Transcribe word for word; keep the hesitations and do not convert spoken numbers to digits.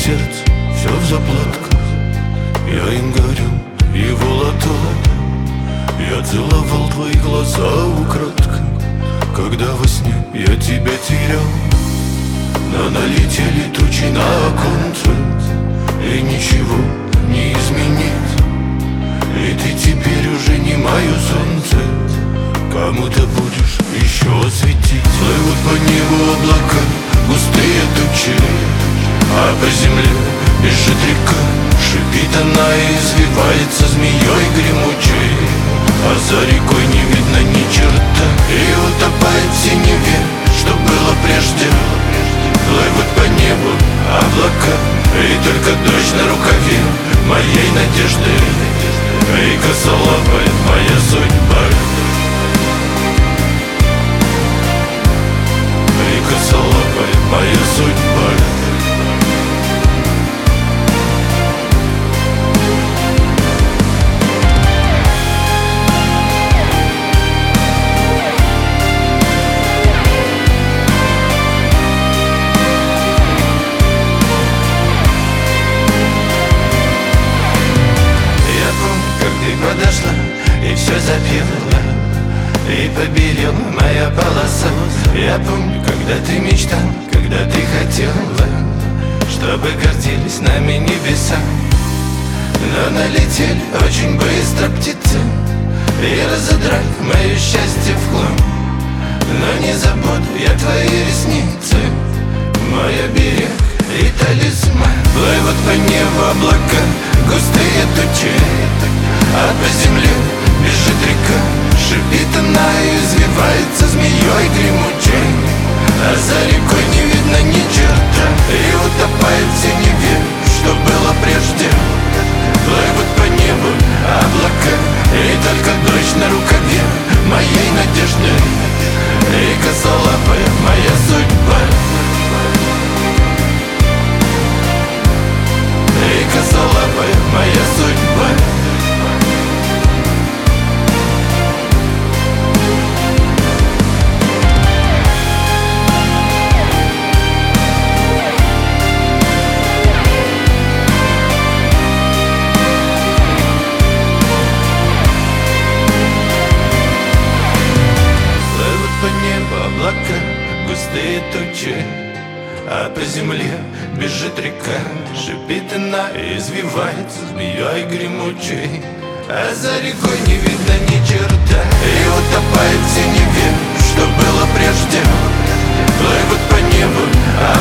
сердце все в заплатках. Я им горел, его лото. Я целовал твои глаза украдкой, когда во сне я тебя терял. Но налетели тучи на оконце, и ничего не изменить. И ты теперь уже не мое солнце, кому-то будешь еще светить. Плывут по небу облака, густые тучи, а по земле бежит река. Шипит она и извивается змеей гремучей, а за рекой не видно ни черта. И утопает в синеве, что было прежде. Плывут по небу облака, и только дождь на рукаве моей надежды. И косолапая моя судьба. И косолапая моя судьба. Подошла и все запела, и побелела моя полоса. Я помню, когда ты мечтал, когда ты хотела, чтобы гордились нами небеса. Но налетели очень быстро птицы и разодрали мое счастье в хлам. Но не забуду я твои ресницы, мой оберег и талисман. Плывут по небу облака, густые тучи, а по земле бежит река. Шипит она и извивается змеей гремучей, а за рекой не видно ни черта. И утопает в синеве, что было прежде. Плывут по небу облака, и только дождь на рукаве моей надежды. И косолапая моя судьба. И косолапая моя судьба. Облака, густые тучи, а по земле бежит река. Шипит она и извивается змеей гремучей, а за рекой не видно ни черта. И утопает в синеве, что было прежде. Плывут по небу